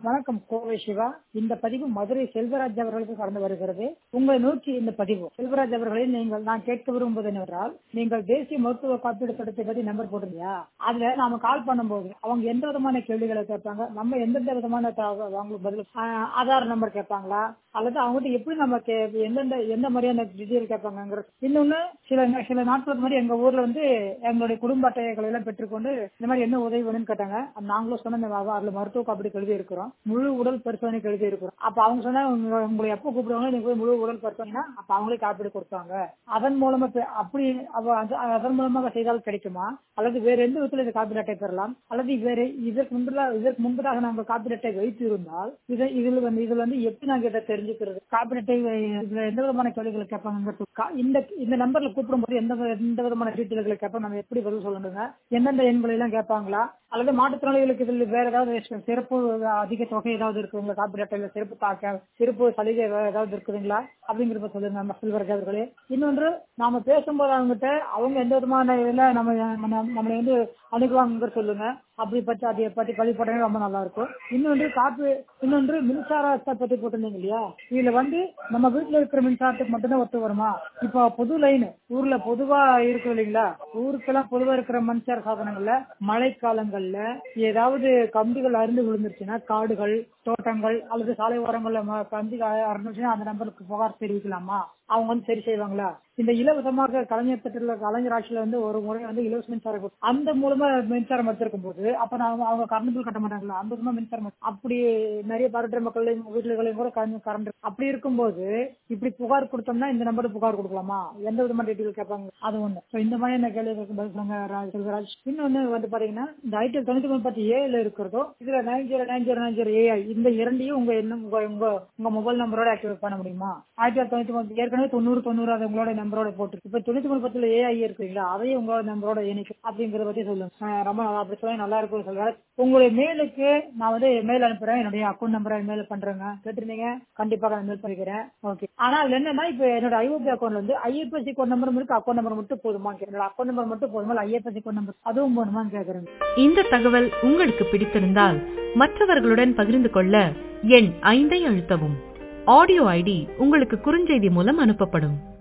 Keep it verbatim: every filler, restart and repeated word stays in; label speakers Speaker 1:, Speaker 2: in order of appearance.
Speaker 1: வணக்கம் கோவை சிவா. இந்த பதிவு மதுரை செல்வராஜ் அவர்களுக்கு கடந்து வருகிறது. உங்களை நோக்கி இந்த பதிவு. செல்வராஜ் அவர்களே, நீங்கள் நான் கேட்க விரும்புவது என்னவென்றால், நீங்கள் தேசிய மருத்துவ காப்பீடு திட்டத்தை பத்தி நம்பர் போட்டிருந்தியா? அதுல நாம கால் பண்ணும்போது அவங்க எந்த விதமான கேள்விகளை கேட்பாங்க, நம்ம எந்தெந்த விதமான அவங்களுக்கு பதில் ஆதார் நம்பர் கேட்பாங்களா, அல்லது அவங்ககிட்ட எப்படி நம்ம எந்தெந்த எந்த மாதிரியான டீட்டெயில் கேட்பாங்கிறது. இன்னொன்னு, சில சில நாட்களுக்கு முன்னாடி எங்க ஊர்ல வந்து எங்களுடைய குடும்ப அட்டைகளை எல்லாம் பெற்றுக்கொண்டு இந்த மாதிரி என்ன உதவி வேணும்னு கேட்டாங்க. நாங்களும் சொன்ன அதுல மருத்துவ காப்பீடு எழுதி இருக்கிறோம், முழு உடல் பரிசோதனைக்கு எழுதி இருக்கிறோம். அப்ப அவங்க சொன்னா உங்களை எப்ப கூப்பிடுவாங்க, நீங்க போய் முழு உடல் பரிசோதனை, அப்ப அவங்களே காப்பீடு கொடுத்தாங்க. அதன் மூலமா அப்படி அதன் மூலமாக செய்தால் கிடைக்குமா, அல்லது வேற எந்த விதத்துல இந்த காப்பீடு அட்டை பெறலாம், அல்லது வேற இதற்கு முன்பு இதற்கு முன்பதாக நாங்கள் காப்பீடு அட்டை வைத்து இருந்தால் இதை இதுல வந்து இதுல வந்து எப்படி நாங்க இதை தெரிஞ்சுக்கிறது, காப்பீடு அட்டை இதுல எந்த விதமான கேள்விகளை கேட்பாங்க, இந்த இந்த நம்பர்ல கூப்பிடும் போது எந்த எந்த விதமான டீட்டெயில்களை கேட்பாங்க, நம்ம எப்படி பதில் சொல்லணுங்க, எந்தெந்த எண்களை எல்லாம் கேட்பாங்களா, அல்லது மாற்றுத்திறனாளிகளுக்கு இதில் வேற ஏதாவது சிறப்பு அதிக தொகை ஏதாவது இருக்குங்களா, காப்பீடு அட்டையில சிறப்பு தாக்க சிறப்பு சலுகை ஏதாவது இருக்குதுங்களா அப்படிங்கிறத சொல்லுங்க நம்ம செல்வராஜ் அவர்களே. இன்னொன்று, நாம பேசும்போது அவங்ககிட்ட அவங்க எந்த விதமான இதுல நம்ம நம்மளை வந்து அணுகுவாங்க சொல்லுங்க. அப்படி பற்றி அதை பற்றி பதிவு போட்டா ரொம்ப நல்லா இருக்கும். இன்னொன்று காப்பி இன்னொன்று மின்சாரத்தை பத்தி போட்டிருந்தீங்க இல்லையா, இதுல வந்து நம்ம வீட்டுல இருக்கிற மின்சாரத்துக்கு மட்டும்தான் ஒத்து வருமா? இப்போ பொது லைன் ஊர்ல பொதுவா இருக்கு இல்லைங்களா, ஊருக்கெல்லாம் பொதுவா இருக்கிற மின்சார சாதனங்கள்ல மழை காலங்கள்ல ஏதாவது கம்பிகள் அருந்து விழுந்துருச்சுன்னா, காடுகள் தோட்டங்கள் அல்லது சாலை ஓரங்கள்ல கம்பி அறுந்துச்சுன்னா அந்த நம்பருக்கு புகார் தெரிவிக்கலாமா? அவங்க வந்து சரி செய்வாங்களா? இந்த இலவசமாக கலைஞர் திட்டத்துல கலைஞர் ஆட்சியில வந்து ஒரு முறை வந்து இலவச மின்சாரம் அந்த மூலமா மின்சாரம் எடுத்திருக்கும் போது அப்ப நான் அவங்க கரண்ட் பில் கட்ட மாட்டாங்களா, அந்த மூலமா மின்சாரம் அப்படி நிறைய பாராட்டுற மக்கள் வீட்டுகளையும் கூட கரண்ட் அப்படி இருக்கும்போது இப்படி புகார் கொடுத்தோம்னா இந்த நம்பருக்கு புகார் கொடுக்கலாமா, எந்த விதமான டீட்டெயில் கேட்பாங்க, அது ஒண்ணு. இந்த மாதிரி என்ன கேள்விகளுக்கு பதில் சொல்லுங்க செல்வராஜ். இன்னொன்னு வந்து பாத்தீங்கன்னா, இந்த ஐடிஎல் தொண்ணூத்தி மூணு பத்தி ஏல இருக்கிறதோ இதுல nine zero nine zero nine zero AI இந்த இரண்டையும் உங்க என்ன உங்க உங்க மொபைல் நம்பரோட ஆக்டிவேட் பண்ண முடியுமா? ஐடிஎல் தொண்ணூத்தி மூணு ஏற்கனவே தொண்ணூறு தொண்ணூறு அது உங்களோட நம்பரோட போட்டு இப்ப தொண்ணூத்தி மூணு பத்துல ஏஐ இருக்குங்களா, அதையும் உங்களோட நம்பரோட இணைக்கும் அப்படிங்கறத பத்தி சொல்லுங்க. ரொம்ப அப்படி சொல்ல நல்லா இருக்கும் சொல்றாரு. உங்களுடைய மெயிலுக்கு நான் வந்து மெயில் அனுப்புறேன், என்னுடைய அக்கௌண்ட் நம்பரை மெயில் பண்றேங்க. கேட்டிருந்தீங்க, கண்டிப்பாக நான் மெயில் பண்ணிக்கிறேன். ஓகே. ஆனா அதுல என்னன்னா, இப்ப என்னோட ஐஓபி அக்கௌண்ட்ல வந்து ஐஎஃப்எஸ்சி கோட் நம்பரும் இருக்கு, அக்கௌண்ட் நம்பர் மட்டும் போதுமா? என்னோட அக்கௌண்ட் நம்பர் மட்டும் போதுமா, ஐஎஃப்எஸ்சி கோட் நம்பர் அதுவும் போதுமான்னு கேக்குறேன்.
Speaker 2: இந்த தகவல் உங்களுக்கு பிடித்திருந்தால் மற்றவர்களுடன் பகிர்ந்து கொள்ள எண் ஐந்தை அழுத்தவும். ஆடியோ ஐடி உங்களுக்கு குறுஞ்செய்தி மூலம் அனுப்பப்படும்.